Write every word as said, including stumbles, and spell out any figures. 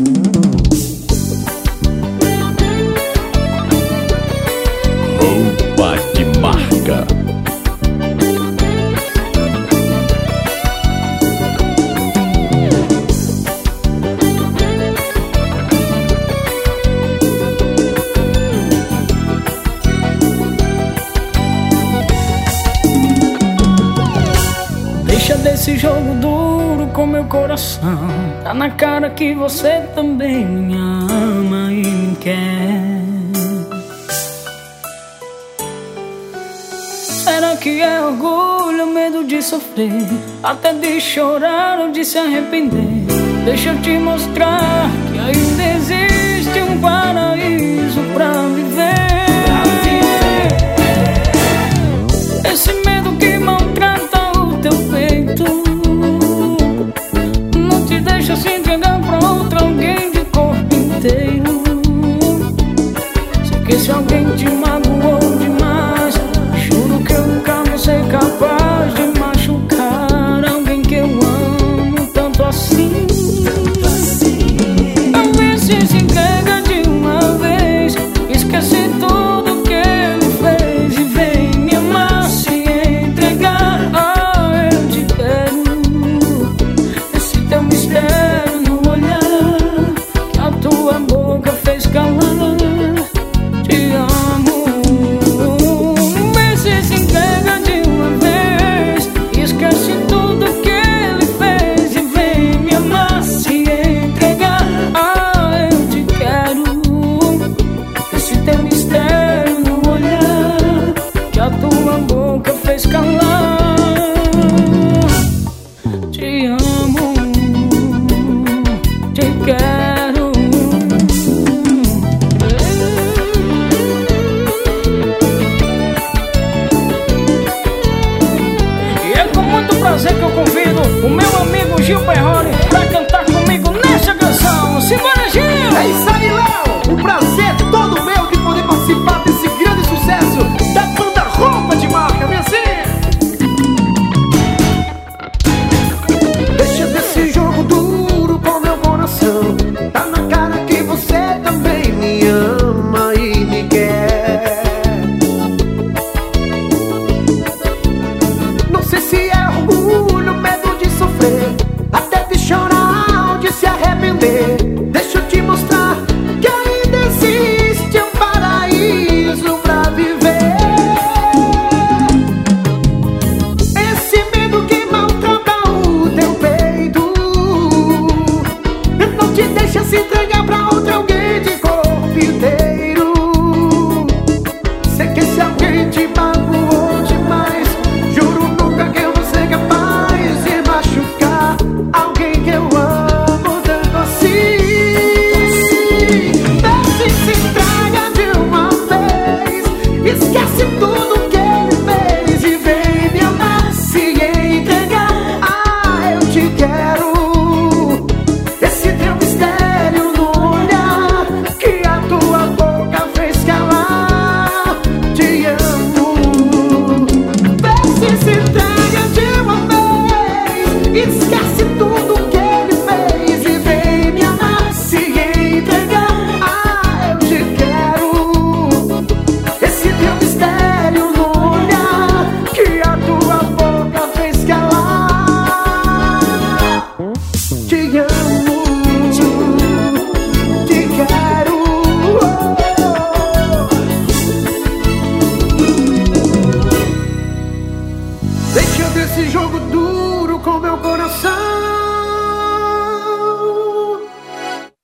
Roupa de marca. Deixa desse jogo duro com meu coração. Tá na cara que você também me ama e me quer. Será que é orgulho, medo de sofrer, até de chorar ou de se arrepender? Deixa eu te mostrar que ainda existe um paraíso pra viver. Esse medo que maltrata o teu peito não te deixa se entregar pra outro alguém de corpo inteiro. Sei que se alguém te magoou demais, juro que eu nunca vou ser capaz de machucar alguém que eu amo tanto assim. Talvez se se entrega de uma vez, esquece tudo que ele fez e vem me amar, se entregar. Ah, eu te quero. Esse teu mistério no olhar que a tua boca fez calar. Te amo. Vê se se entrega de uma vez, esquece tudo que ele fez e vem me amar, se entregar. Ah, eu te quero. Esse teu mistério no olhar que a tua boca fez calar. Te amo, te quero. E é com muito prazer que eu convido o meu amigo Gil Perrone pra cantar comigo nessa canção. Simbora, Gil! É isso aí, Léo! O prazer é todo meu de poder participar desse grande sucesso da banda Roupa de Marca, vem assim! Deixa desse jogo duro com meu coração. Tá na cara que você também me ama e me quer. Não sei se é orgulho, medo de sofrer, até de chorar ou de se arrepender. Deixa eu te mostrar que ainda existe um paraíso pra viver. Esse medo que maltrata o teu peito não te deixa se entregar pra outro alguém de corpo inteiro. Sei que se alguém te magoou demais, juro nunca que eu vou ser capaz de machucar alguém que eu amo tanto assim. Desce e se entrega de uma vez, esquece tudo que ele fez e vem me amar, se entregar. Ah, eu te quero. Esse teu mistério no olhar que a tua boca fez calar. Te amo. Desce e se entrega de uma vez, esquece tudo que ele fez e vem me amar, se entregar. Ah, eu te quero. Esse teu mistério no olhar que a tua boca fez calar. Te amo, te quero. Deixa desse jogo duro com meu